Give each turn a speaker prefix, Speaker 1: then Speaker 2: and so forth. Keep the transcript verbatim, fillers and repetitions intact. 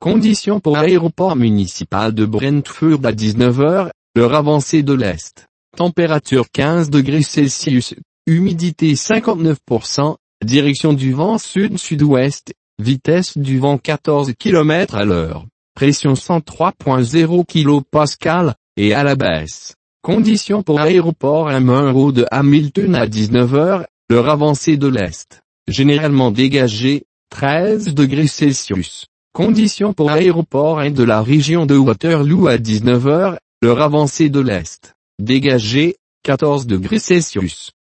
Speaker 1: Conditions pour aéroport municipal de Brentford à dix-neuf heures, heure avancée de l'Est. Température quinze degrés Celsius, humidité cinquante-neuf pour cent, direction du vent sud-sud-ouest, vitesse du vent quatorze kilomètres à l'heure, pression cent trois virgule zéro kilopascales, et à la baisse. Conditions pour aéroport à Munro de Hamilton à dix-neuf heures, heure avancée de l'Est. Généralement dégagé, treize degrés Celsius. Conditions pour aéroport de la région de Waterloo à dix-neuf heures, heure avancée de l'Est. Dégagé, quatorze degrés Celsius.